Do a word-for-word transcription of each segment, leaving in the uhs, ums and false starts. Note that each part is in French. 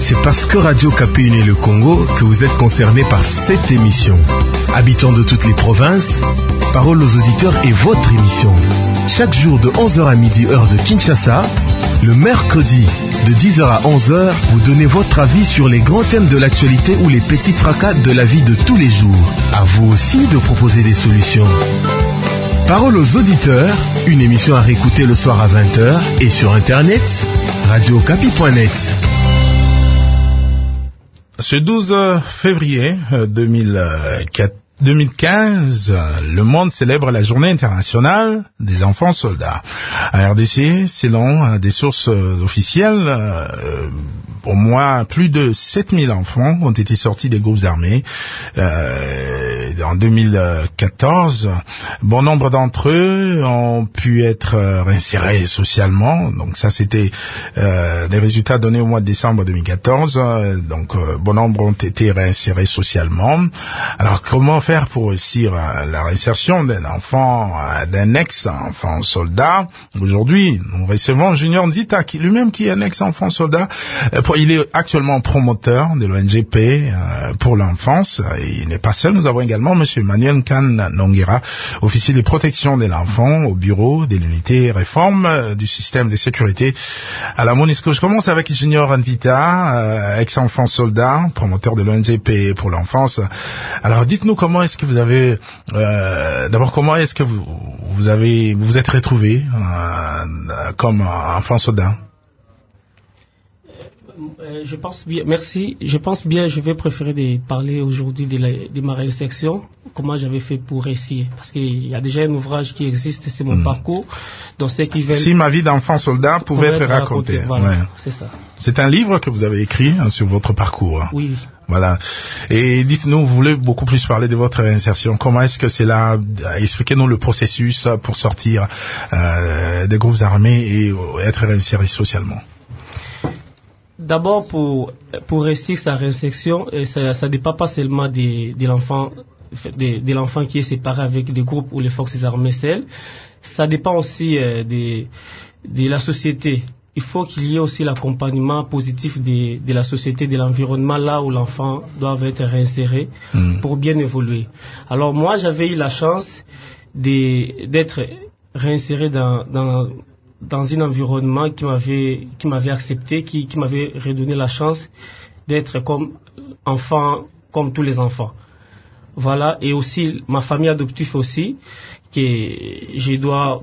c'est parce que Radio Okapi unit le Congo que vous êtes concernés par cette émission. Habitants de toutes les provinces, Parole aux auditeurs est votre émission. Chaque jour de onze heures à midi, heure de Kinshasa, le mercredi de dix heures à onze heures, vous donnez votre avis sur les grands thèmes de l'actualité ou les petits tracas de la vie de tous les jours. À vous aussi de proposer des solutions. Parole aux auditeurs, une émission à réécouter le soir à vingt heures et sur internet, radio okapi point net. Ce douze février deux mille quinze, le monde célèbre la journée internationale des enfants soldats. À R D C, selon des sources officielles, euh, au moins plus de sept mille enfants ont été sortis des groupes armés euh, en deux mille quatorze. Bon nombre d'entre eux ont pu être réinsérés socialement. Donc ça, c'était euh, des résultats donnés au mois de décembre deux mille quatorze. Donc euh, bon nombre ont été réinsérés socialement. Alors comment faire pour réussir la réinsertion d'un enfant, d'un ex-enfant soldat? Aujourd'hui, nous recevons Junior Nzita, qui lui-même qui est un ex-enfant soldat. Il est actuellement promoteur de l'O N G P pour l'enfance. Il n'est pas seul. Nous avons également Monsieur Emmanuel Kan Nongera, officier de protection de l'enfant au bureau de l'unité réforme du système de sécurité à la MONUSCO. Je commence avec Junior Nzita, ex-enfant soldat, promoteur de l'O N G P pour l'enfance. Alors dites-nous comment est-ce que vous avez, euh, d'abord comment est-ce que vous, vous avez, vous vous êtes retrouvé euh, comme enfant soldat? Euh, je pense bien, merci. Je pense bien, je vais préférer de parler aujourd'hui de, la, de ma réinsertion, comment j'avais fait pour réussir. Parce qu'il y a déjà un ouvrage qui existe, c'est mon mmh. parcours. Donc, ceux qui veulent... Si ma vie d'enfant soldat pouvait être racontée. Voilà, ouais. c'est ça. C'est un livre que vous avez écrit hein, sur votre parcours. Oui. Voilà. Et dites-nous, vous voulez beaucoup plus parler de votre réinsertion. Comment est-ce que c'est là? Expliquez-nous le processus pour sortir euh, des groupes armés et être réinséré socialement. D'abord, pour, pour réussir sa réinsertion, ça ne dépend pas seulement de, de l'enfant de, de l'enfant qui est séparé avec des groupes ou les forces armées seules. Ça dépend aussi euh, de, de la société. Il faut qu'il y ait aussi l'accompagnement positif de, de la société, de l'environnement, là où l'enfant doit être réinséré mmh. pour bien évoluer. Alors moi, j'avais eu la chance de, d'être réinséré dans... dans dans un environnement qui m'avait qui m'avait accepté, qui, qui m'avait redonné la chance d'être comme enfant, comme tous les enfants. Voilà, et aussi ma famille adoptive aussi, que je dois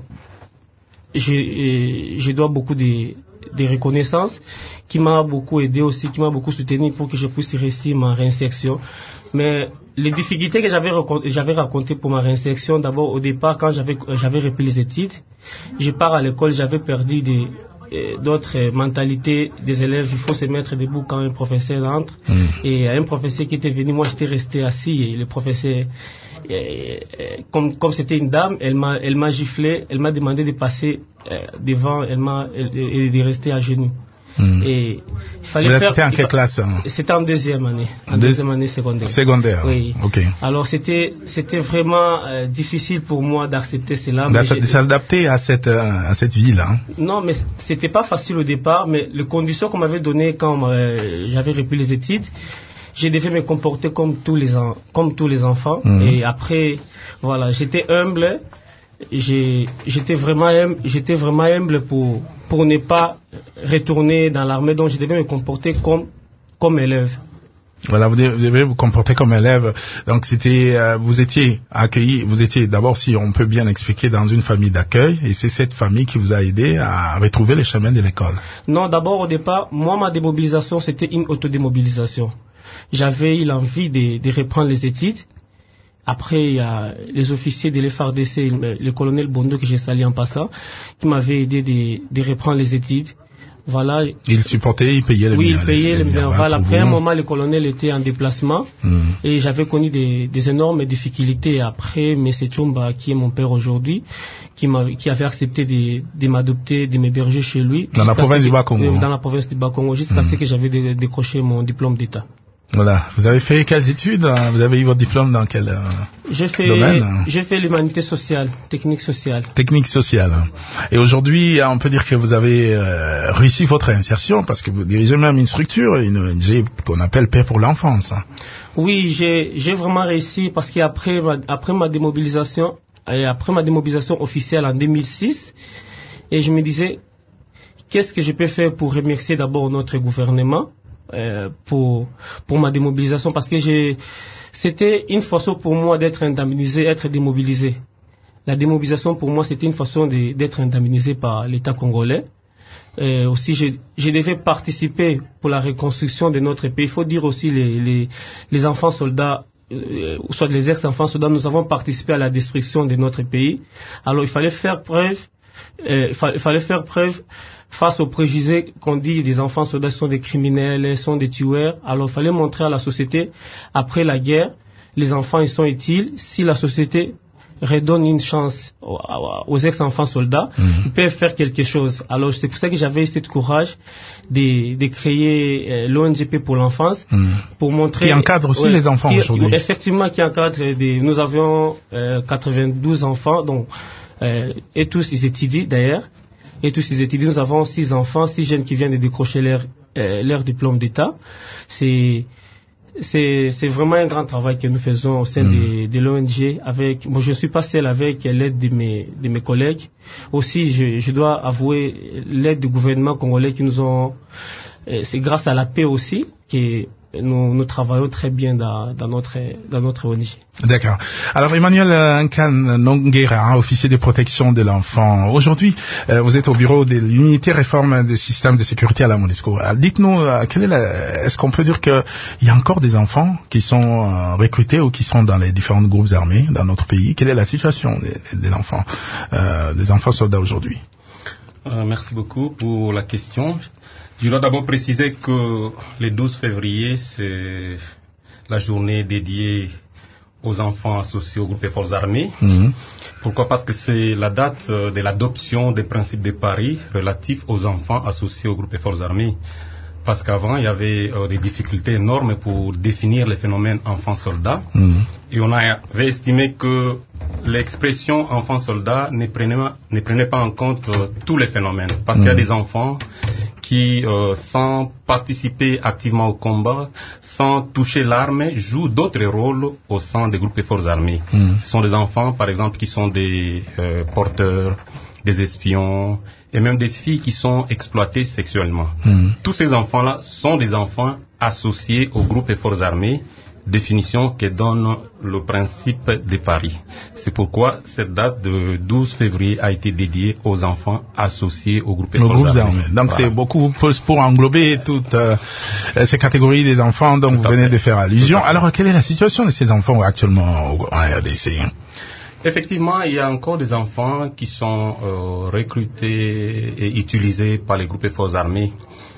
je, je dois beaucoup de, de reconnaissance, qui m'a beaucoup aidé aussi, qui m'a beaucoup soutenu pour que je puisse réussir ma réinsertion. Mais les difficultés que j'avais j'avais racontées pour ma réinsertion, d'abord au départ quand j'avais j'avais repris les études, je pars à l'école, j'avais perdu des euh, d'autres mentalités des élèves. Il faut se mettre debout quand un professeur entre. Mmh. Et un professeur qui était venu, moi j'étais resté assis et le professeur, euh, euh, comme comme c'était une dame, elle m'a elle m'a giflé, elle m'a demandé de passer euh, devant, elle m'a et de rester à genoux. Mmh. Et il fallait Là, faire. C'était en quelle classe hein? C'était en deuxième année, en Deux... deuxième année secondaire. Secondaire. Oui. Ok. Alors c'était c'était vraiment euh, difficile pour moi d'accepter cela. De s'adapter à cette euh, à cette vie là. Hein? Non, mais c'était pas facile au départ, mais les conditions qu'on m'avait données quand euh, j'avais repris les études, je devais me comporter comme tous les en... comme tous les enfants. Mmh. Et après, voilà, j'étais humble. J'ai, j'étais vraiment humble, j'étais vraiment humble pour pour ne pas retourner dans l'armée, donc je devais me comporter comme comme élève. Voilà, vous devez vous comporter comme élève. Donc c'était, euh, vous étiez accueilli, vous étiez d'abord, si on peut bien expliquer, dans une famille d'accueil, et c'est cette famille qui vous a aidé à retrouver les chemins de l'école. Non, d'abord au départ, moi ma démobilisation c'était une autodémobilisation. J'avais eu l'envie de, de reprendre les études. Après, il y a les officiers de l'F R D C, le colonel Bondo que j'ai sali en passant, qui m'avait aidé de, de reprendre les études. Voilà. Il supportait, il payait les Oui, il payait les biens. Voilà. Après un moment, le colonel était en déplacement mm. et j'avais connu des, des énormes difficultés. Après, M. Tchumba, qui est mon père aujourd'hui, qui, m'a, qui avait accepté de, de m'adopter, de m'héberger chez lui. Dans la province du Bas-Congo. Dans la province du Bas-Congo, jusqu'à mm. ce que j'avais décroché mon diplôme d'État. Voilà. Vous avez fait quelles études? Vous avez eu votre diplôme dans quel euh, j'ai fait, domaine? J'ai fait l'humanité sociale, technique sociale. Technique sociale. Et aujourd'hui, on peut dire que vous avez euh, réussi votre insertion parce que vous dirigez même une structure, une O N G qu'on appelle Paix pour l'enfance. Oui, j'ai, j'ai vraiment réussi parce qu'après ma, après ma démobilisation, et après ma démobilisation officielle en deux mille six, et je me disais, qu'est-ce que je peux faire pour remercier d'abord notre gouvernement euh, pour pour ma démobilisation, parce que j'ai c'était une façon pour moi d'être indemnisé, être démobilisé. La démobilisation pour moi c'était une façon de, d'être indemnisé par l'État congolais. Euh, aussi, je, je devais participer pour la reconstruction de notre pays. Il faut dire aussi les les, les enfants soldats, euh, ou soit les ex-enfants soldats, nous avons participé à la destruction de notre pays. Alors il fallait faire preuve, euh, il, fa- il fallait faire preuve face aux préjugés qu'on dit les enfants soldats sont des criminels, sont des tueurs. Alors il fallait montrer à la société, après la guerre, les enfants ils sont utiles. Si la société redonne une chance aux, aux ex-enfants soldats, mmh. ils peuvent faire quelque chose. Alors c'est pour ça que j'avais ce courage de, de créer euh, l'O N G P pour l'enfance, mmh. pour montrer... Qui encadre aussi ouais, les enfants qui, aujourd'hui. Effectivement, qui encadre des... Nous avions euh, quatre-vingt-douze enfants, donc, euh, et tous ils étudient d'ailleurs. Et tous ils étudient. Nous avons six enfants, six jeunes qui viennent de décrocher leur, euh, leur diplôme d'État. C'est... C'est, c'est vraiment un grand travail que nous faisons au sein mmh. de, de l'O N G. Avec, moi, je ne suis pas seul avec l'aide de mes, de mes collègues. Aussi, je, je dois avouer l'aide du gouvernement congolais qui nous ont. C'est grâce à la paix aussi que nous, nous travaillons très bien dans, dans notre dans notre O N G. D'accord. Alors Emmanuel Nkan Nongera, officier de protection de l'enfant. Aujourd'hui, euh, vous êtes au bureau de l'unité réforme des systèmes de sécurité à la MONUSCO. Alors, dites-nous, euh, quelle est la, est-ce qu'on peut dire qu'il y a encore des enfants qui sont euh, recrutés ou qui sont dans les différents groupes armés dans notre pays? Quelle est la situation des, des enfants, euh, des enfants soldats aujourd'hui? euh, Merci beaucoup pour la question. Je dois d'abord préciser que le douze février, c'est la journée dédiée aux enfants associés au groupe des forces armées. Mmh. Pourquoi? Parce que c'est la date de l'adoption des principes de Paris relatifs aux enfants associés au groupe des forces armées. Parce qu'avant, il y avait euh, des difficultés énormes pour définir le phénomène enfant-soldat. Mmh. Et on avait estimé que l'expression enfant-soldat ne prenait, ne prenait pas en compte euh, tous les phénomènes. Parce mmh. qu'il y a des enfants qui, euh, sans participer activement au combat, sans toucher l'arme, jouent d'autres rôles au sein des groupes des forces armées. Mmh. Ce sont des enfants, par exemple, qui sont des euh, porteurs, des espions, et même des filles qui sont exploitées sexuellement. Mmh. Tous ces enfants-là sont des enfants associés au groupe des forces armées, définition que donne le principe de Paris. C'est pourquoi cette date de douze février a été dédiée aux enfants associés au groupe des forces armées. armées. Donc voilà. C'est beaucoup pour englober toutes euh, ces catégories des enfants dont Tout vous venez fait. de faire allusion. Alors, quelle est la situation de ces enfants actuellement en R D C? Effectivement, il y a encore des enfants qui sont euh, recrutés et utilisés par les groupes des forces armées.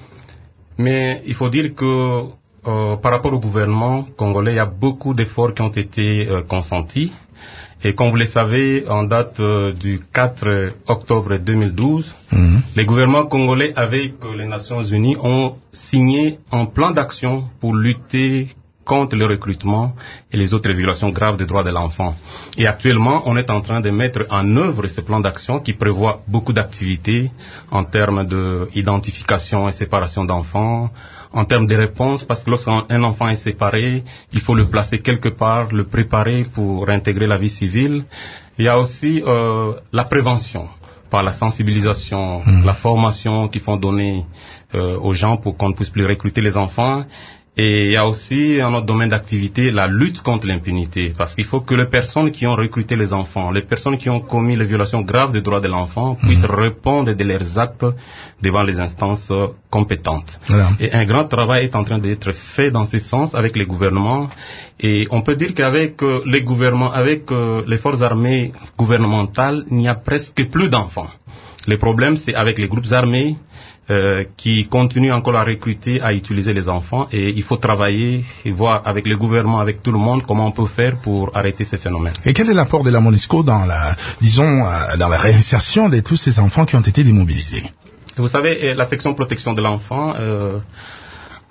Mais il faut dire que euh, par rapport au gouvernement congolais, il y a beaucoup d'efforts qui ont été euh, consentis. Et comme vous le savez, en date euh, du quatre octobre deux mille douze, mmh. les gouvernements congolais avec euh, les Nations Unies ont signé un plan d'action pour lutter contre le recrutement et les autres violations graves des droits de l'enfant. Et actuellement, on est en train de mettre en œuvre ce plan d'action qui prévoit beaucoup d'activités en termes d'identification et séparation d'enfants, en termes de réponse, parce que lorsqu'un enfant est séparé, il faut le placer quelque part, le préparer pour intégrer la vie civile. Il y a aussi euh, la prévention, par la sensibilisation, mmh. la formation qu'il faut donner euh, aux gens pour qu'on ne puisse plus recruter les enfants. Et il y a aussi, dans notre domaine d'activité, la lutte contre l'impunité. Parce qu'il faut que les personnes qui ont recruté les enfants, les personnes qui ont commis les violations graves des droits de l'enfant, puissent mmh. répondre de leurs actes devant les instances compétentes. Voilà. Et un grand travail est en train d'être fait dans ce sens avec les gouvernements. Et on peut dire qu'avec euh, les gouvernements, avec euh, les forces armées gouvernementales, il n'y a presque plus d'enfants. Le problème, c'est avec les groupes armés, Euh, qui continue encore à recruter, à utiliser les enfants, et il faut travailler et voir avec le gouvernement, avec tout le monde, comment on peut faire pour arrêter ces phénomènes. Et quel est l'apport de la MONUSCO dans la, disons, euh, dans la réinsertion de tous ces enfants qui ont été démobilisés? Vous savez, la section protection de l'enfant euh,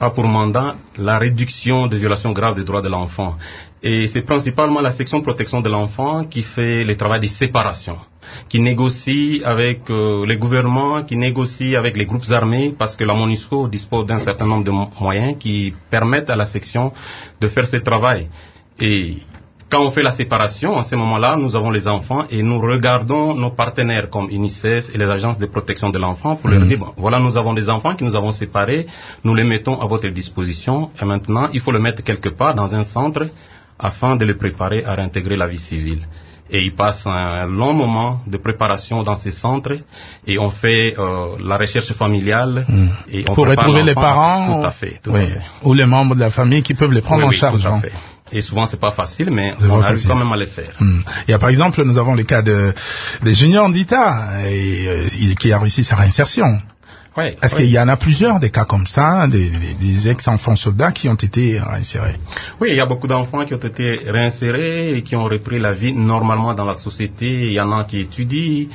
a pour mandat la réduction des violations graves des droits de l'enfant. Et c'est principalement la section protection de l'enfant qui fait le travail de séparation, qui négocie avec euh, les gouvernements, qui négocie avec les groupes armés, parce que la MONUSCO dispose d'un certain nombre de moyens qui permettent à la section de faire ce travail. Et quand on fait la séparation, à ce moment-là, nous avons les enfants et nous regardons nos partenaires comme UNICEF et les agences de protection de l'enfant pour mmh. leur dire, bon, voilà, nous avons des enfants qui nous avons séparés, nous les mettons à votre disposition et maintenant, il faut le mettre quelque part dans un centre afin de les préparer à réintégrer la vie civile. Et ils passent un long moment de préparation dans ces centres et on fait euh, la recherche familiale. Mmh. Et on pour retrouver les parents. Tout à fait. Tout oui. à fait. Ou les membres de la famille qui peuvent les prendre oui, en oui, charge. Tout à fait. Et souvent, c'est pas facile, mais c'est on arrive facile. quand même à le faire. Hum. Et par exemple, nous avons le cas de, des juniors d'État et, euh, qui a réussi sa réinsertion. Oui, Est-ce oui. qu'il y en a plusieurs des cas comme ça, des, des, des ex-enfants soldats qui ont été réinsérés? Oui, il y a beaucoup d'enfants qui ont été réinsérés et qui ont repris la vie normalement dans la société. Il y en a qui étudient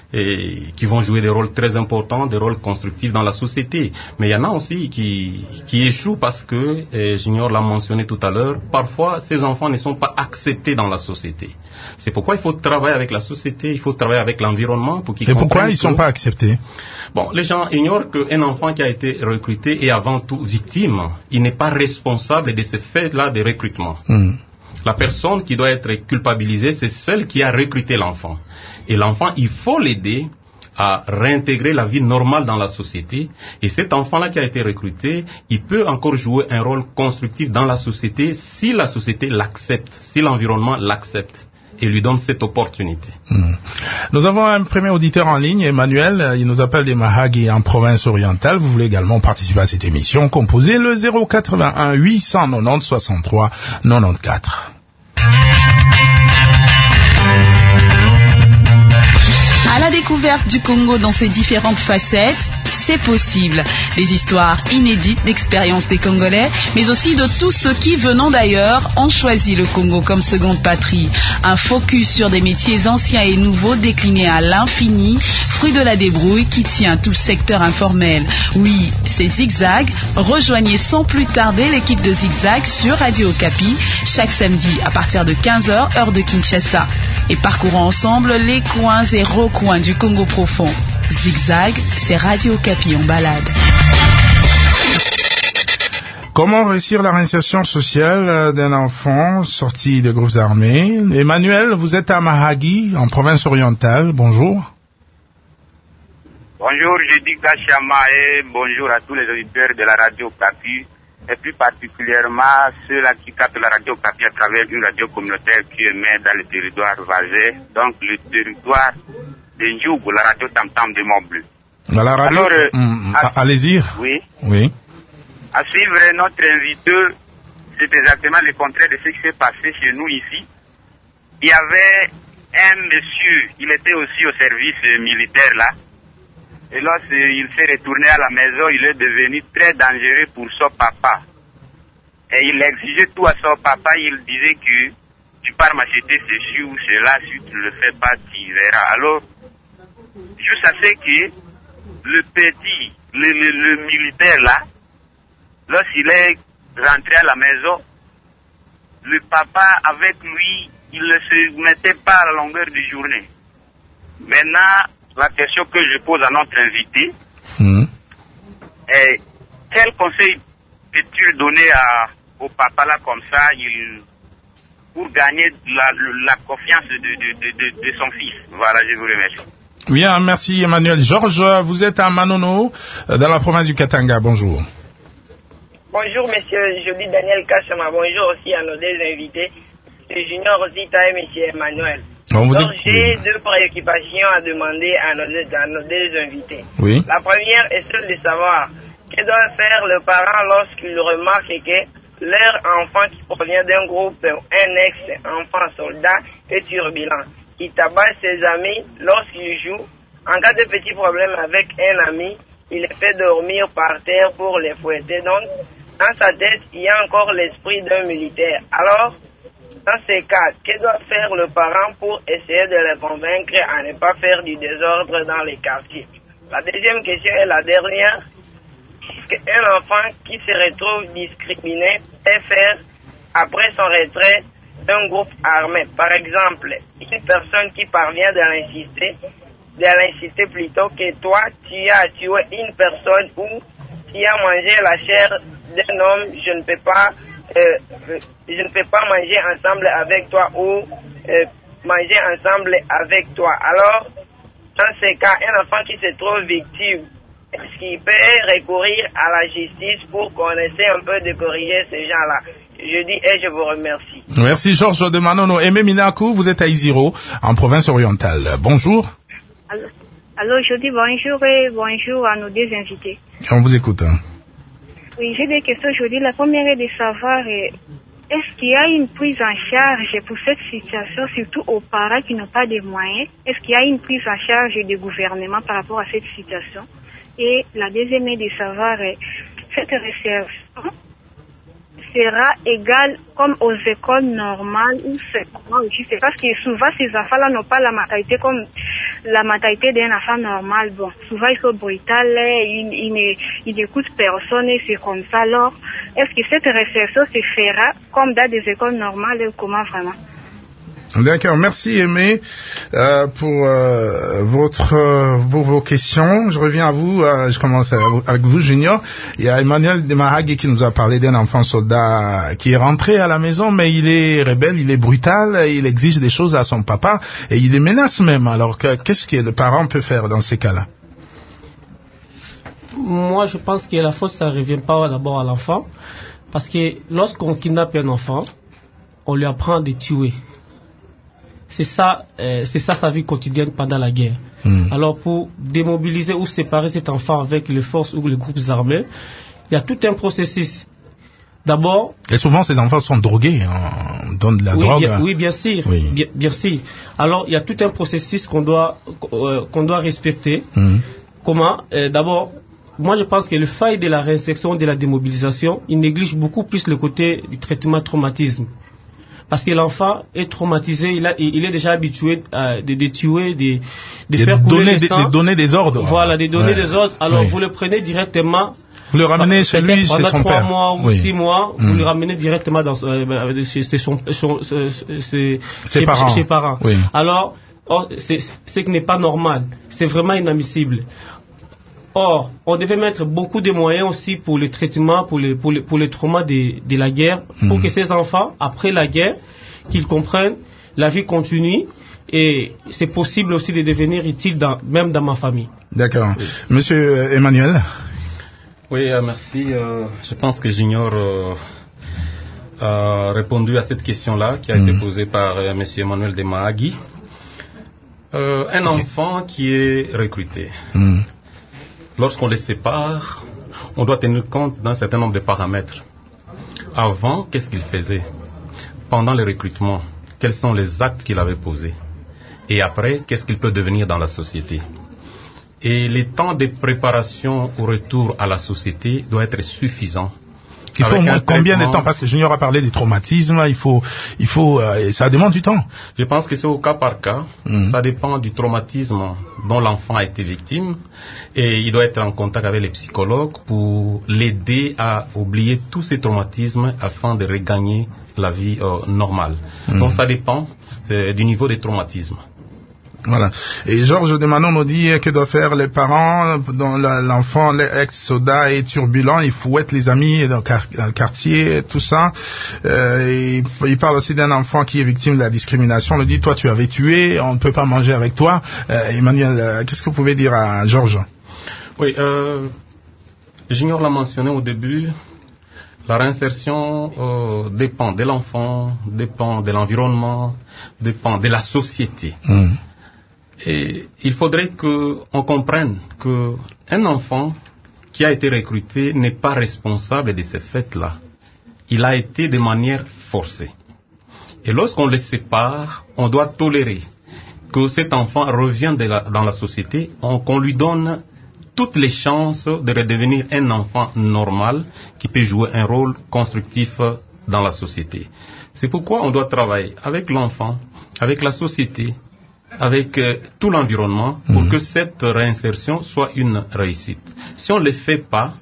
et qui vont jouer des rôles très importants, des rôles constructifs dans la société. Mais il y en a aussi qui, qui échouent parce que, et Junior l'a mentionné tout à l'heure, parfois ces enfants ne sont pas acceptés dans la société. C'est pourquoi il faut travailler avec la société, il faut travailler avec l'environnement pour qu'ils comprennent. Et pourquoi ils ne que... sont pas acceptés? Bon, les gens ignorent qu'un enfant qui a été recruté est avant tout victime. Il n'est pas responsable de ce fait-là de recrutement. Mmh. La personne qui doit être culpabilisée, c'est celle qui a recruté l'enfant. Et l'enfant, il faut l'aider à réintégrer la vie normale dans la société. Et cet enfant-là qui a été recruté, il peut encore jouer un rôle constructif dans la société si la société l'accepte, si l'environnement l'accepte et lui donne cette opportunité. Mmh. Nous avons un premier auditeur en ligne, Emmanuel, il nous appelle des Mahagi en province orientale. Vous voulez également participer à cette émission, composez le zéro quatre-vingt-un huit cent quatre-vingt-dix soixante-trois quatre-vingt-quatorze. À la découverte du Congo dans ses différentes facettes, c'est possible. Des histoires inédites d'expériences des Congolais, mais aussi de tous ceux qui, venant d'ailleurs, ont choisi le Congo comme seconde patrie. Un focus sur des métiers anciens et nouveaux déclinés à l'infini, fruit de la débrouille qui tient tout le secteur informel. Oui, c'est Zigzag. Rejoignez sans plus tarder l'équipe de Zigzag sur Radio Okapi, chaque samedi à partir de quinze heures, heure de Kinshasa. Et parcourons ensemble les coins et recoins du Congo profond. Zigzag, c'est Radio Okapi en balade. Comment réussir la réinsertion sociale d'un enfant sorti des groupes armés? Emmanuel, vous êtes à Mahagi, en province orientale. Bonjour. Bonjour, je dis Kachama et bonjour à tous les auditeurs de la Radio Okapi, et plus particulièrement ceux-là qui captent la Radio Okapi à travers une radio communautaire qui émet dans le territoire vasé, donc le territoire de Ndjougou, la radio Tam-Tam de Montbleu. La radio, Alors, euh, mmh, à, allez-y. Oui. Oui. À suivre notre invité, c'est exactement le contraire de ce qui s'est passé chez nous ici. Il y avait un monsieur, il était aussi au service militaire là, et lorsqu'il s'est retourné à la maison, il est devenu très dangereux pour son papa. Et il exigeait tout à son papa, il disait que tu pars m'acheter ceci ou cela, si tu ne le fais pas, tu verras. Alors, juste à ce que le petit, le, le, le militaire là, lorsqu'il est rentré à la maison, le papa avec lui, il ne se mettait pas à la longueur de journée. Maintenant, la question que je pose à notre invité mmh. est quel conseil peux-tu donner à, au papa là comme ça, il, pour gagner la, la confiance de, de, de, de, de son fils? Voilà, je vous remercie. Bien, merci Emmanuel. Georges, vous êtes à Manono, dans la province du Katanga. Bonjour. Bonjour, monsieur. Je dis Daniel Kachama. Bonjour aussi à nos deux invités, le Junior Zita et monsieur Emmanuel. Bon, Donc, j'ai oui. deux préoccupations à demander à nos, deux, à nos deux invités. Oui. La première est celle de savoir que doit faire le parent lorsqu'il remarque que leur enfant qui provient d'un groupe, un ex-enfant soldat, est turbulent. Il tabasse ses amis lorsqu'il joue. En cas de petit problème avec un ami, il les fait dormir par terre pour les fouetter. Donc, dans sa tête, il y a encore l'esprit d'un militaire. Alors, dans ces cas, que doit faire le parent pour essayer de les convaincre à ne pas faire du désordre dans les quartiers? La deuxième question est la dernière. qu'un enfant qui se retrouve discriminé peut faire, après son retrait, un groupe armé. Par exemple, une personne qui parvient de l'insister, de l'insister plutôt que toi, tu as tué une personne ou tu as mangé la chair d'un homme, je ne peux pas, euh, je ne peux pas manger ensemble avec toi ou euh, manger ensemble avec toi. Alors, dans ces cas, un enfant qui se trouve victime, est-ce qu'il peut recourir à la justice pour qu'on essaie un peu de corriger ces gens-là? Je dis et je vous remercie. Merci Georges de Manono. Aimé Minakou, vous êtes à Isiro, en province orientale. Bonjour. Alors, alors je dis bonjour et bonjour à nos deux invités. On vous écoute. Oui, j'ai des questions aujourd'hui. La première est de savoir, est-ce qu'il y a une prise en charge pour cette situation, surtout aux parents qui n'ont pas de moyens? Est-ce qu'il y a une prise en charge du gouvernement par rapport à cette situation? Et la deuxième est de savoir, cette réservation sera égale comme aux écoles normales ou c'est quoi aussi? C'est parce que souvent ces enfants-là n'ont pas la mentalité comme la mentalité d'un enfant normal. Bon, souvent ils sont brutales, ils, ils, ils n'écoutent personne et c'est comme ça. Alors, est-ce que cette réflexion se fera comme dans des écoles normales ou comment vraiment? D'accord, merci Aimé euh, pour euh, votre euh, pour vos questions. Je reviens à vous, euh, je commence avec vous Junior. Il y a Emmanuel Demahagui qui nous a parlé d'un enfant soldat qui est rentré à la maison, mais il est rebelle, il est brutal, il exige des choses à son papa et il les menace même. Alors que, qu'est-ce que le parent peut faire dans ces cas-là? Moi, je pense que la faute, ça ne revient pas d'abord à l'enfant, parce que lorsqu'on kidnappe un enfant, on lui apprend de tuer. C'est ça, euh, c'est ça sa vie quotidienne pendant la guerre. Mmh. Alors pour démobiliser ou séparer cet enfant avec les forces ou les groupes armés, il y a tout un processus. D'abord. Et souvent ces enfants sont drogués, hein, on donne de la oui, drogue. Bien, oui, bien sûr, oui. Bien, bien sûr. Alors il y a tout un processus qu'on doit euh, qu'on doit respecter. Mmh. Comment euh, D'abord, moi je pense que le faille de la réinsertion, de la démobilisation, il néglige beaucoup plus le côté du traitement traumatisme. Parce que l'enfant est traumatisé, il, a, il est déjà habitué à, de, de tuer, de, de faire couler le sang. De donner des ordres. Voilà, de donner ouais. des ordres. Alors oui. vous le prenez directement. Vous le ramenez chez lui, chez son père. Pendant trois mois ou oui. six mois, mmh. vous le ramenez directement dans, euh, chez, chez, son, son, ses, ses chez, parents. Chez parents. Oui. Alors, or, c'est, c'est que n'est pas normal. C'est vraiment inadmissible. Or, on devait mettre beaucoup de moyens aussi pour le traitement, pour le, pour le, pour le trauma de, de la guerre, mmh. pour que ces enfants, après la guerre, qu'ils comprennent, la vie continue et c'est possible aussi de devenir utile dans, même dans ma famille. D'accord. Oui. Monsieur Emmanuel. Oui, euh, merci. Euh, je pense que Junior euh, a répondu à cette question-là qui a mmh. été posée par euh, Monsieur Emmanuel Demahagui. Euh, un enfant qui est recruté. Mmh. Lorsqu'on les sépare, on doit tenir compte d'un certain nombre de paramètres. Avant, qu'est-ce qu'il faisait? Pendant le recrutement, quels sont les actes qu'il avait posés? Et après, qu'est-ce qu'il peut devenir dans la société? Et les temps de préparation au retour à la société doit être suffisant. Il faut moins, combien de temps? Parce que Junior a parlé des traumatismes, il faut, il faut, euh, ça demande du temps. Je pense que c'est au cas par cas. Mmh. Ça dépend du traumatisme dont l'enfant a été victime et il doit être en contact avec les psychologues pour l'aider à oublier tous ces traumatismes afin de regagner la vie euh, normale. Mmh. Donc ça dépend euh, du niveau des traumatismes. Voilà. Et Georges de Manon nous dit que doivent faire les parents dont l'enfant ex-soldat est turbulent, il fouette les amis dans le quartier, tout ça. Euh, il parle aussi d'un enfant qui est victime de la discrimination. On lui dit, toi tu avais tué, on ne peut pas manger avec toi. Euh, Emmanuel, qu'est-ce que vous pouvez dire à Georges? Oui, euh, Junior l'a mentionné au début. La réinsertion euh, dépend de l'enfant, dépend de l'environnement, dépend de la société. Mmh. Et il faudrait qu'on comprenne qu'un enfant qui a été recruté n'est pas responsable de ces faits-là. Il a été de manière forcée. Et lorsqu'on le sépare, on doit tolérer que cet enfant revienne de la, dans la société, on, qu'on lui donne toutes les chances de redevenir un enfant normal qui peut jouer un rôle constructif dans la société. C'est pourquoi on doit travailler avec l'enfant, avec la société, avec euh, tout l'environnement pour mmh. que cette réinsertion soit une réussite. Si on ne le fait pas,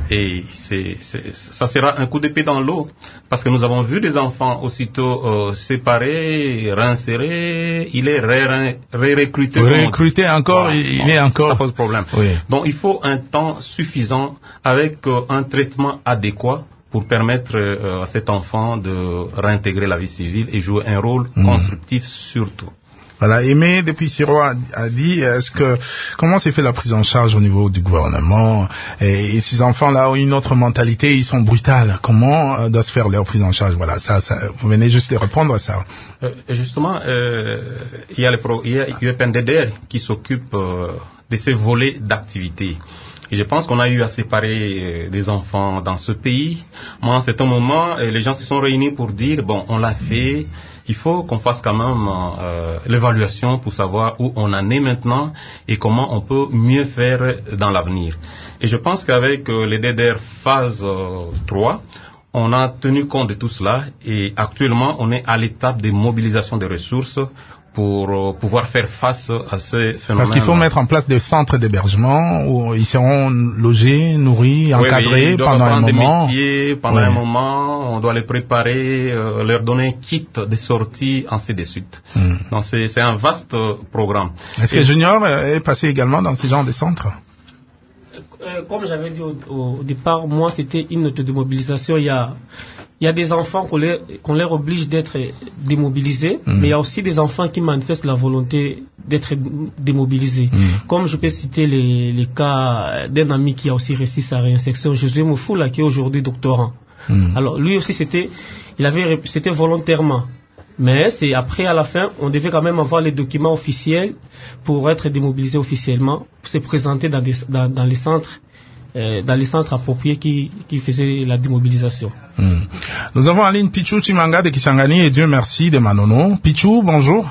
Et c'est, c'est, ça sera un coup d'épée dans l'eau, parce que nous avons vu des enfants aussitôt euh, séparés, réinsérés, il est ré-recruté. Ré-recruté encore, voilà. il, il est encore... Ça pose problème. Oui. Donc il faut un temps suffisant avec euh, un traitement adéquat pour permettre euh, à cet enfant de réintégrer la vie civile et jouer un rôle mmh. constructif surtout. Voilà, Aimé depuis Siro a, a dit, est-ce que comment s'est fait la prise en charge au niveau du gouvernement, et, et ces enfants-là ont une autre mentalité, ils sont brutales. Comment euh, doit se faire leur prise en charge? Voilà, ça, ça, vous venez juste de répondre à ça. Euh, justement, euh, il y a le pro, il y a U P N D D R qui s'occupe euh, de ces volets d'activité. Et je pense qu'on a eu à séparer des enfants dans ce pays. Moi, à cet moment, les gens se sont réunis pour dire, bon, on l'a fait, il faut qu'on fasse quand même euh, l'évaluation pour savoir où on en est maintenant et comment on peut mieux faire dans l'avenir. Et je pense qu'avec euh, les D D R phase euh, trois, on a tenu compte de tout cela et actuellement, on est à l'étape de mobilisation des ressources pour euh, pouvoir faire face à ces phénomènes. Parce qu'il faut mettre en place des centres d'hébergement où ils seront logés, nourris, encadrés oui, oui, pendant un moment. Des métiers, pendant oui. un moment, on doit les préparer, euh, leur donner un kit de sortie, ainsi de suite. Hmm. Donc c'est, c'est un vaste euh, programme. Est-ce Et que Junior est passé également dans ces genres de centres? euh, Comme j'avais dit au, au départ, moi c'était une autodémobilisation. Il y a Il y a des enfants qu'on les, qu'on leur oblige d'être démobilisés, mmh. mais il y a aussi des enfants qui manifestent la volonté d'être démobilisés. Mmh. Comme je peux citer les, les cas d'un ami qui a aussi réussi sa réinsertion, Josué Moufoula, qui est aujourd'hui doctorant. Mmh. Alors lui aussi c'était, il avait, c'était volontairement. Mais c'est après, à la fin, on devait quand même avoir les documents officiels pour être démobilisé officiellement, pour se présenter dans, des, dans, dans les centres. Euh, dans les centres appropriés qui, qui faisaient la démobilisation. Hmm. Nous avons en ligne Pichou Chimanga de Kisangani et Dieu merci de Manono. Pichou, bonjour.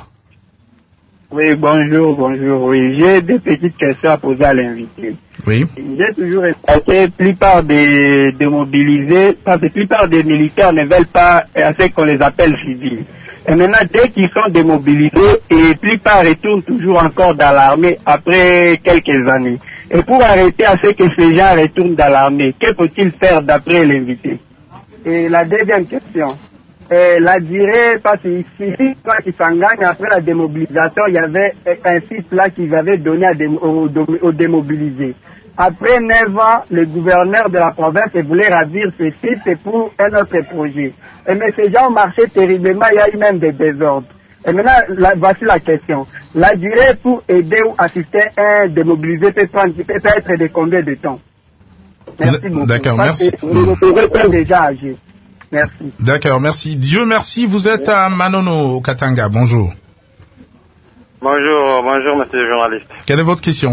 Oui, bonjour, bonjour. Oui, j'ai des petites questions à poser à l'invité. Oui. J'ai toujours respecté la plupart des démobilisés, parce que la plupart des militaires ne veulent pas à ce qu'on les appelle civils. Et maintenant, dès qu'ils sont démobilisés, et la plupart retournent toujours encore dans l'armée après quelques années. Et pour arrêter à ce que ces gens retournent dans l'armée, que faut-il faire d'après l'invité? Et la deuxième question, euh, la durée, parce qu'ici, quand ils s'engagent après la démobilisation, il y avait un site là qu'ils avaient donné à dé- aux, aux démobilisés. Après neuf ans, le gouverneur de la province voulait ravir ce site pour un autre projet. Et mais ces gens ont marché terriblement, il y a eu même des désordres. Et maintenant, la, voici la question. La durée pour aider ou assister un démobilisé peut, prendre, peut être de combien de temps? Merci beaucoup. D'accord, Parce merci. Nous sommes déjà âgés. Merci. D'accord, merci. Dieu merci. Vous êtes à Manono, au Katanga. Bonjour. Bonjour, bonjour, monsieur le journaliste. Quelle est votre question?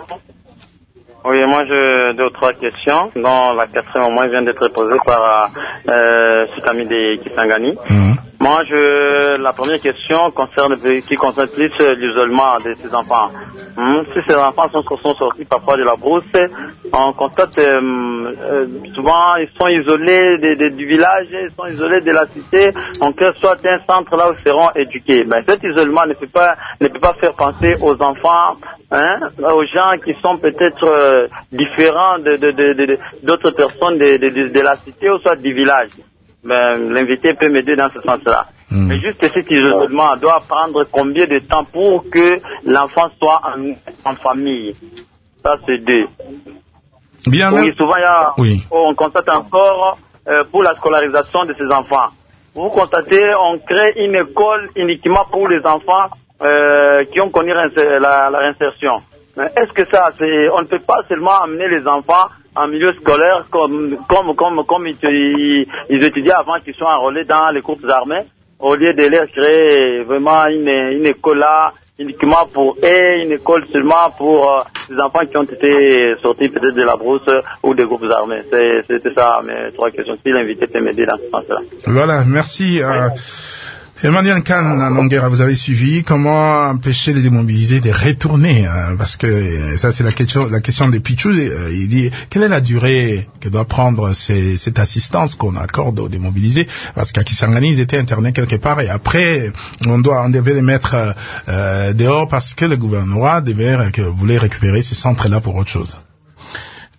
Oui, moi j'ai deux ou trois questions, dont la quatrième au moins vient d'être posée par euh, cet ami de Kisangani. Mmh. Moi, je, la première question concerne, qui concerne plus l'isolement de ces enfants. Hum, si ces enfants sont, sont sortis parfois de la brousse, on constate euh, euh, souvent ils sont isolés de, de, du village, ils sont isolés de la cité. On crée soit un centre là où ils seront éduqués. Mais cet isolement ne peut pas ne peut pas faire penser aux enfants, hein, aux gens qui sont peut-être euh, différents de, de, de, de, d'autres personnes de, de, de, de la cité ou soit du village. Ben, l'invité peut m'aider dans ce sens-là. Mmh. Mais juste cet isolement doit prendre combien de temps pour que l'enfant soit en, en famille? Ça, c'est deux. Bien, oui, souvent, il y a, oui. on constate encore euh, pour la scolarisation de ces enfants. Vous constatez, on crée une école uniquement pour les enfants euh, qui ont connu la, la réinsertion. Mais est-ce que ça, c'est, on ne peut pas seulement amener les enfants en milieu scolaire comme comme comme comme ils, ils étudiaient avant qu'ils soient enrôlés dans les groupes armés, au lieu de leur créer vraiment une une école là uniquement pour eux, une école seulement pour euh, les enfants qui ont été sortis peut-être de la brousse ou des groupes armés. C'est c'était ça mes trois questions. Si l'invité peut m'aider dans ce sens-là. Voilà, merci. Euh... Emmanuel Khan, Nongera, vous avez suivi comment empêcher les démobilisés de retourner, hein, parce que ça c'est la question, la question des Pichou. Euh, il dit quelle est la durée que doit prendre ces, cette assistance qu'on accorde aux démobilisés, parce qu'à Kisangani ils étaient internés quelque part et après on doit, on devait les mettre euh, dehors parce que le gouvernement devait, que voulait récupérer ce centre-là pour autre chose.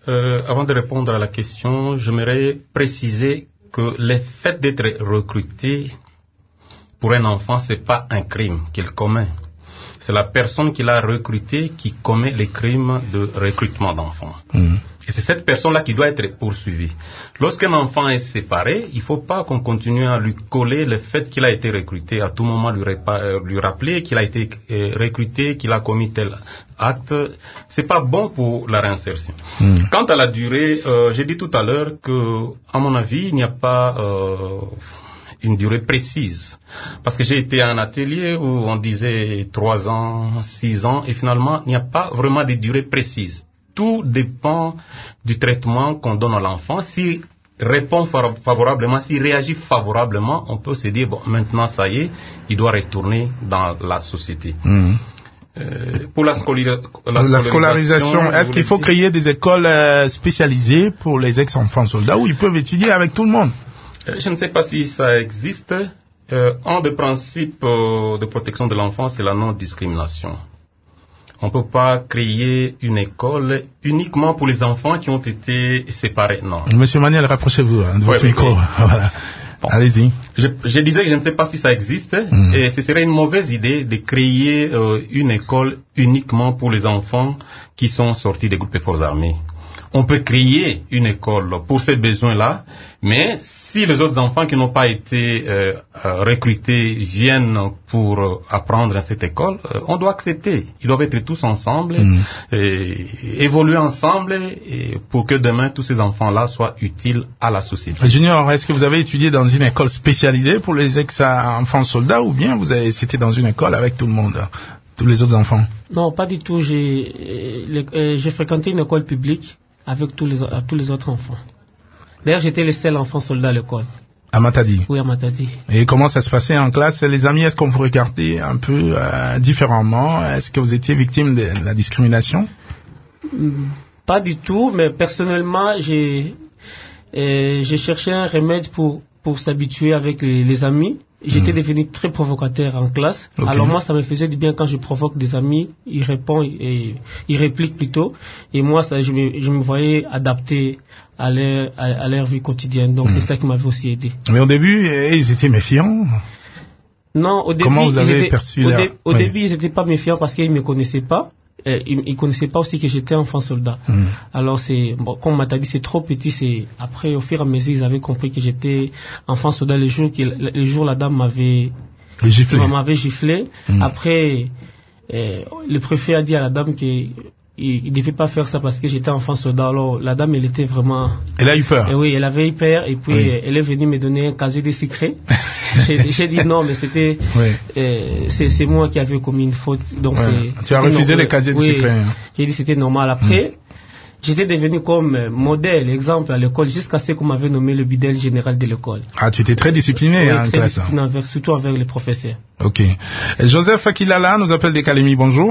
Euh, avant de répondre à la question, j'aimerais préciser que le fait d'être recruté pour un enfant, c'est pas un crime qu'il commet. C'est la personne qui l'a recruté qui commet les crimes de recrutement d'enfants. Mmh. Et c'est cette personne-là qui doit être poursuivie. Lorsqu'un enfant est séparé, il ne faut pas qu'on continue à lui coller le fait qu'il a été recruté, à tout moment lui, répa- lui rappeler qu'il a été euh, recruté, qu'il a commis tel acte. C'est pas bon pour la réinsertion. Mmh. Quant à la durée, euh, j'ai dit tout à l'heure que, à mon avis, il n'y a pas euh, une durée précise. Parce que j'ai été à un atelier où on disait trois ans, six ans, et finalement, il n'y a pas vraiment de durée précise. Tout dépend du traitement qu'on donne à l'enfant. S'il répond favorablement, s'il réagit favorablement, on peut se dire, bon, maintenant, ça y est, il doit retourner dans la société. Mmh. Euh, pour la, scoli- la, la scolarisation, est-ce qu'il faut créer des écoles euh, spécialisées pour les ex-enfants soldats où ils peuvent étudier avec tout le monde? euh, Je ne sais pas si ça existe. Euh, un des principes euh, de protection de l'enfant, c'est la non-discrimination. On ne peut pas créer une école uniquement pour les enfants qui ont été séparés, non. Monsieur Manuel, rapprochez-vous hein, de votre oui, micro. Oui. Voilà. Bon. Allez-y. Je, je disais que je ne sais pas si ça existe, mmh. et ce serait une mauvaise idée de créer euh, une école uniquement pour les enfants qui sont sortis des groupes de forces armées. On peut créer une école pour ces besoins-là, mais si les autres enfants qui n'ont pas été euh, recrutés viennent pour euh, apprendre à cette école, euh, on doit accepter. Ils doivent être tous ensemble, mmh. et évoluer ensemble et pour que demain tous ces enfants-là soient utiles à la société. Junior, est-ce que vous avez étudié dans une école spécialisée pour les ex-enfants soldats ou bien vous avez c'était dans une école avec tout le monde, tous les autres enfants? Non, pas du tout. J'ai, euh, j'ai fréquenté une école publique avec tous les, tous les autres enfants. D'ailleurs, j'étais le seul enfant soldat à l'école. À Matadi? Oui, à Matadi. Et comment ça se passait en classe? Les amis, est-ce qu'on vous regardait un peu euh, différemment? Est-ce que vous étiez victime de la discrimination? Pas du tout, mais personnellement, j'ai, euh, j'ai cherché un remède pour, pour s'habituer avec les, les amis. J'étais mmh. devenu très provocateur en classe. Okay. Alors moi, ça me faisait du bien quand je provoque des amis. Ils répondent et ils répliquent plutôt. Et moi, ça, je, me, je me voyais adapté à leur, à, à leur vie quotidienne. Donc mmh. c'est ça qui m'avait aussi aidé. Mais au début, ils étaient méfiants. Non, au début, comment vous avez étaient, perçu au, leur... dé, au oui. début, ils n'étaient pas méfiants parce qu'ils me connaissaient pas. Euh, ils, ils connaissaient pas aussi que j'étais enfant soldat. Mmh. Alors c'est bon, comme on m'a dit, c'est trop petit. C'est après au fur et à mesure ils avaient compris que j'étais enfant soldat. Le jour que le jour la dame m'avait giflé. m'avait giflé. Mmh. Après euh, le préfet a dit à la dame que il, il devait pas faire ça parce que j'étais enfant soldat. Alors la dame elle était vraiment. Elle a eu peur. Et oui, elle avait eu peur et puis oui. elle est venue me donner un casier de secret. j'ai, j'ai dit non, mais c'était oui. euh, c'est, c'est moi qui avais commis une faute. Donc ouais. c'est, tu as refusé les casiers de oui, secret. Hein. J'ai dit c'était normal. Après, mmh. j'étais devenu comme modèle, exemple à l'école, jusqu'à ce qu'on m'avait nommé le bidel général de l'école. Ah, tu étais très discipliné oui, hein, en très classe. Discipliné envers, surtout avec les professeurs. Ok. Joseph Akilala nous appelle des Calémie. Bonjour.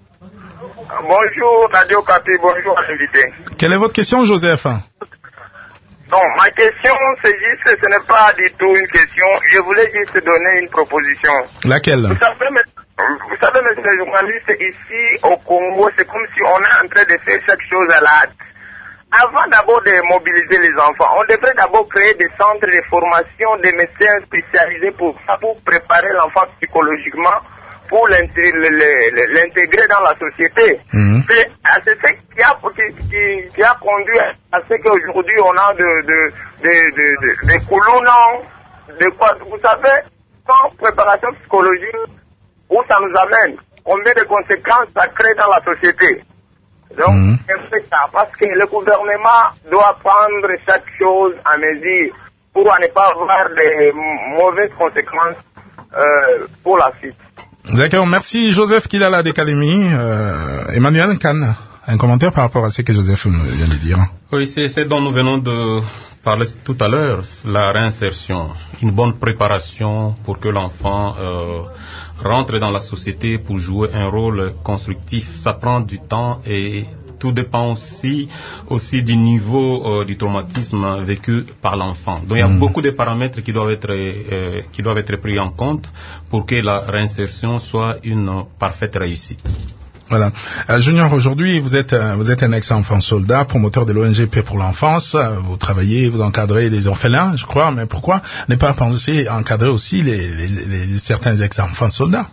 Bonjour Radio Capi, bonjour à l'invité. Quelle est votre question, Joseph? Non, ma question, c'est juste, ce n'est pas du tout une question. Je voulais juste donner une proposition. Laquelle? Vous savez, vous savez, monsieur le journaliste, ici au Congo, c'est comme si on est en train de faire chaque chose à la hâte. Avant d'abord de mobiliser les enfants, on devrait d'abord créer des centres de formation des médecins spécialisés pour ça, pour préparer l'enfant psychologiquement, pour l'intégrer dans la société. Mmh. C'est, c'est ce qui a, qui, qui, qui a conduit à ce qu'aujourd'hui on a de, de, de, de, de, de coulons, de quoi, vous savez, sans préparation psychologique, où ça nous amène, combien de conséquences ça crée dans la société. Donc, mmh. c'est ça, parce que le gouvernement doit prendre chaque chose à mesure pour ne pas avoir de mauvaises conséquences euh, pour la suite. D'accord, merci Joseph Kilala d'Académie. Euh, Emmanuel Kahn, un commentaire par rapport à ce que Joseph vient de dire. Oui, c'est ce dont nous venons de parler tout à l'heure, la réinsertion, une bonne préparation pour que l'enfant euh, rentre dans la société pour jouer un rôle constructif. Ça prend du temps et tout dépend aussi, aussi du niveau euh, du traumatisme vécu par l'enfant. Donc il y a mmh. beaucoup de paramètres qui doivent être euh, qui doivent être pris en compte pour que la réinsertion soit une parfaite réussite. Voilà. Euh, Junior, aujourd'hui, vous êtes euh, vous êtes un ex-enfant soldat, promoteur de l'O N G Paix pour l'enfance. Euh, vous travaillez, vous encadrez des orphelins, je crois. Mais pourquoi ne pas penser à encadrer aussi les, les, les certains ex-enfants soldats?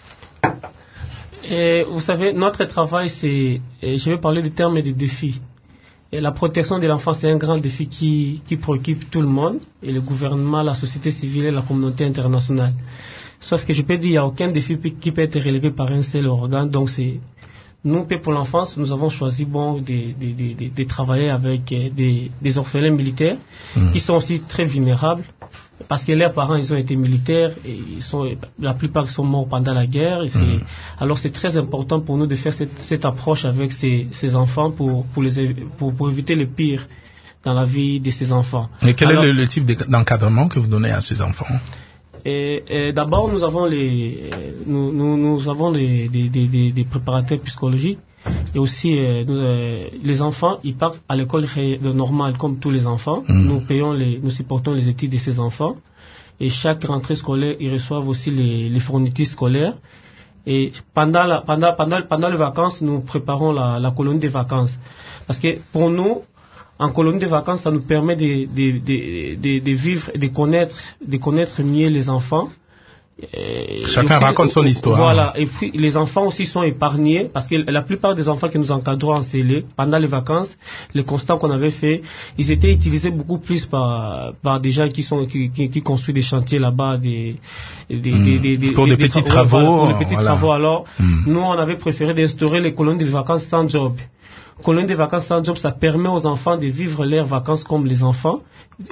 Et vous savez, notre travail, c'est, et je vais parler des termes et des défis. Et la protection de l'enfant, c'est un grand défi qui, qui préoccupe tout le monde, et le gouvernement, la société civile et la communauté internationale. Sauf que je peux dire, il n'y a aucun défi qui peut être relevé par un seul organe. Donc c'est, nous, Paix pour l'enfance, nous avons choisi bon de, de, de, de, de travailler avec des, des orphelins militaires mmh. qui sont aussi très vulnérables. Parce que leurs parents, ils ont été militaires et ils sont, la plupart sont morts pendant la guerre. Et c'est, mmh. Alors c'est très important pour nous de faire cette, cette approche avec ces, ces enfants pour, pour, les, pour, pour éviter le pire dans la vie de ces enfants. Et quel Alors, est le, le type d'encadrement que vous donnez à ces enfants? Et, et d'abord, nous avons les, nous, nous, nous avons les, des, des, des préparateurs psychologiques. Et aussi, euh, nous, euh, les enfants, ils partent à l'école normale comme tous les enfants. Mmh. Nous payons les, nous supportons les études de ces enfants. Et chaque rentrée scolaire, ils reçoivent aussi les, les fournitures scolaires. Et pendant la, pendant, pendant, pendant les vacances, nous préparons la, la colonie des vacances. Parce que pour nous, en colonie de vacances, ça nous permet de, de, de, de, de vivre, de connaître, de connaître mieux les enfants. Et Chacun puis, raconte son histoire. Voilà. Et puis, les enfants aussi sont épargnés parce que la plupart des enfants que nous encadrons en C L E, pendant les vacances, le constat qu'on avait fait, ils étaient utilisés beaucoup plus par, par des gens qui sont, qui, qui, qui construisent des chantiers là-bas, des, des, mmh. des, des, des, pour des, des petits tra- travaux. Voilà, pour les petits voilà. travaux. Alors, mmh. nous, on avait préféré d'instaurer les colonies de vacances sans job. Colonie de vacances sans job, ça permet aux enfants de vivre leurs vacances comme les enfants,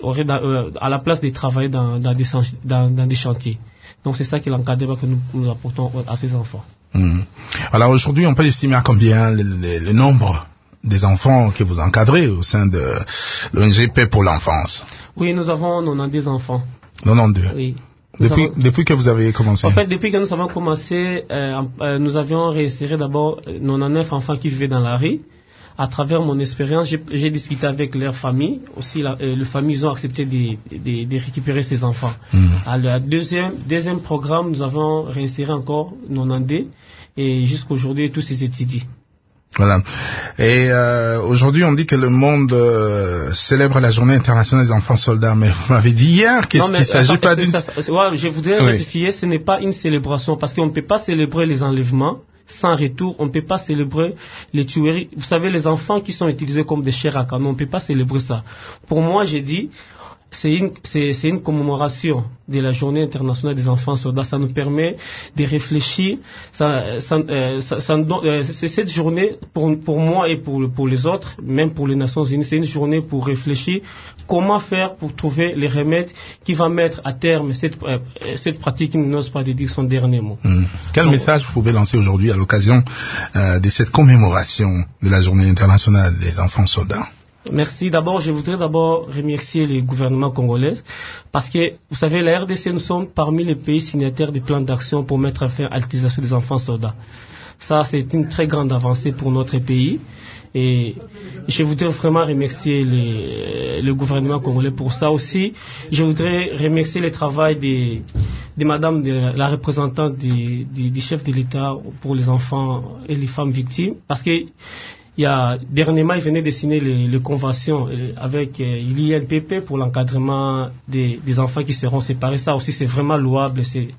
à la place de travailler dans, dans, des, dans, dans des chantiers. Donc c'est ça qui est l'encadrement que nous, nous apportons à ces enfants. Mmh. Alors aujourd'hui, on peut estimer à combien le, le, le nombre des enfants que vous encadrez au sein de l'O N G Paix pour l'enfance? Oui, nous avons quatre-vingt-douze enfants. quatre-vingt-douze? Oui. Depuis, avons... depuis que vous avez commencé? En fait, depuis que nous avons commencé, euh, euh, nous avions réinséré d'abord quatre-vingt-dix-neuf enfants qui vivaient dans la rue. À travers mon expérience, j'ai, j'ai discuté avec leurs familles. Aussi, la, euh, les familles ils ont accepté de, de, de récupérer ces enfants. Mmh. À le deuxième, deuxième programme, nous avons réinséré encore quatre-vingt-douze et jusqu'aujourd'hui, tous ces étudiants. Voilà. Et euh, aujourd'hui, on dit que le monde euh, célèbre la journée internationale des enfants soldats. Mais vous m'avez dit hier qu'il ne s'agit attends, pas d'une... Ça, ouais, je voudrais oui. rectifier, ce n'est pas une célébration parce qu'on ne peut pas célébrer les enlèvements sans retour, on ne peut pas célébrer les tueries. Vous savez, les enfants qui sont utilisés comme des chairs à canon, on ne peut pas célébrer ça. Pour moi, j'ai dit, c'est une, c'est, c'est une commémoration de la journée internationale des enfants soldats. Ça nous permet de réfléchir. Ça, ça, euh, ça, ça, euh, c'est cette journée, pour, pour moi et pour, pour les autres, même pour les Nations Unies, c'est une journée pour réfléchir comment faire pour trouver les remèdes qui vont mettre à terme cette, euh, cette pratique qui n'ose pas dire son dernier mot. Mmh. Quel Donc, message vous pouvez lancer aujourd'hui à l'occasion euh, de cette commémoration de la journée internationale des enfants soldats? Merci. D'abord, je voudrais d'abord remercier les gouvernements congolais parce que, vous savez, la R D C, nous sommes parmi les pays signataires du plan d'action pour mettre fin à l'utilisation des enfants soldats. Ça, c'est une très grande avancée pour notre pays. Et je voudrais vraiment remercier les, le gouvernement congolais pour ça aussi. Je voudrais remercier le travail de, de madame, de la représentante du, du, du chef de l'État pour les enfants et les femmes victimes parce que il y a, dernièrement, il venait de signer les, les conventions avec euh, l'I N P P pour l'encadrement des, des enfants qui seront séparés. Ça aussi, c'est vraiment louable. C'est,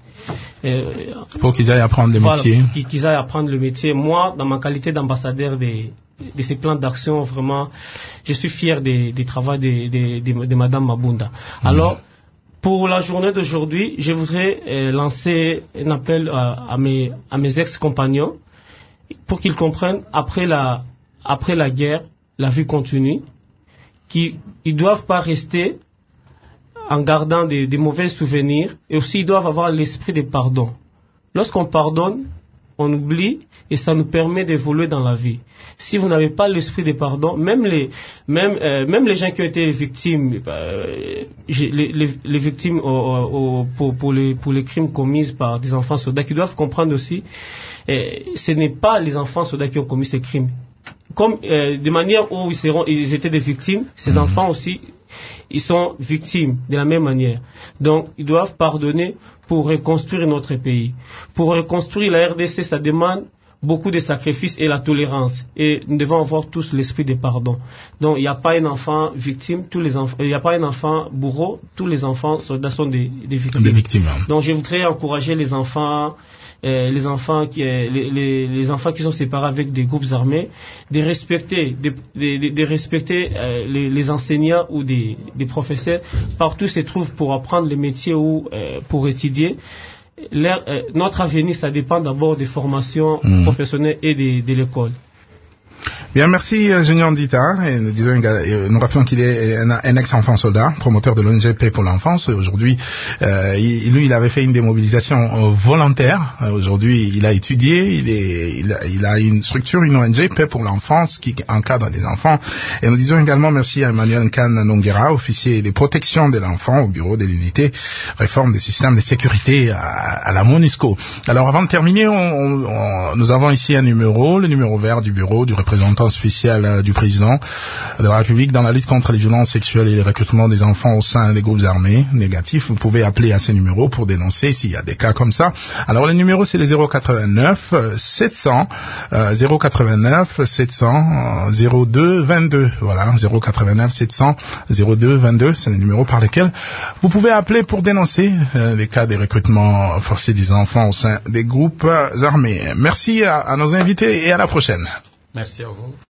euh, pour qu'ils aillent apprendre le voilà, métier. Qu'ils, qu'ils aillent apprendre le métier. Moi, dans ma qualité d'ambassadeur des, de ces plans d'action, vraiment, je suis fier des, des travaux de, de, de, de Madame Mabunda. Mmh. Alors, pour la journée d'aujourd'hui, je voudrais euh, lancer un appel à, à, mes, à mes ex-compagnons pour qu'ils comprennent après la Après la guerre, la vie continue, qu'ils ne doivent pas rester en gardant des, des mauvais souvenirs et aussi ils doivent avoir l'esprit de pardon. Lorsqu'on pardonne, on oublie et ça nous permet d'évoluer dans la vie. Si vous n'avez pas l'esprit de pardon, même les, même, euh, même les gens qui ont été victimes, euh, les, les, les victimes au, au, pour, pour, les, pour les crimes commis par des enfants soldats, qui doivent comprendre aussi, euh, ce n'est pas les enfants soldats qui ont commis ces crimes. Comme euh, de manière où ils, seront, ils étaient des victimes, ces mmh. enfants aussi, ils sont victimes de la même manière. Donc, ils doivent pardonner pour reconstruire notre pays. Pour reconstruire la R D C, ça demande beaucoup de sacrifices et la tolérance. Et nous devons avoir tous l'esprit de pardon. Donc, il n'y a pas un enfant victime, tous les enfants, il n'y a pas un enfant bourreau, tous les enfants soldats sont des, des victimes. Des victimes. Donc, je voudrais encourager les enfants, euh, les enfants qui, euh, les, les, les enfants qui sont séparés avec des groupes armés, de respecter, de, de, de respecter euh, les, les enseignants ou des, des professeurs partout se trouvent pour apprendre les métiers ou euh, pour étudier. Leur, euh, notre avenir, ça dépend d'abord des formations mmh. professionnelles et de, de l'école. Bien, merci Junior Ndita. Et nous, disons, nous rappelons qu'il est un, un ex-enfant soldat, promoteur de l'O N G Paix pour l'enfance. Aujourd'hui, euh, il, lui, il avait fait une démobilisation euh, volontaire. Euh, aujourd'hui, il a étudié, il, est, il, a, il a une structure, une O N G Paix pour l'enfance qui encadre des enfants. Et nous disons également merci à Emmanuel Nkan Nongera, officier des protections de l'enfant au bureau de l'unité réforme des systèmes de sécurité à, à la MONUSCO. Alors, avant de terminer, on, on, nous avons ici un numéro, le numéro vert du bureau du représentant spécial du président de la République dans la lutte contre les violences sexuelles et les recrutements des enfants au sein des groupes armés négatifs. Vous pouvez appeler à ces numéros pour dénoncer s'il y a des cas comme ça. Alors le numéro c'est le zéro quatre-vingt-neuf sept cents euh, zéro quatre-vingt-neuf sept cents zéro deux vingt-deux. Voilà, zéro quatre-vingt-neuf sept cents zéro deux vingt-deux, c'est le numéro par lequel vous pouvez appeler pour dénoncer euh, les cas des recrutements forcés des enfants au sein des groupes armés. Merci à, à nos invités et à la prochaine. Merci à vous.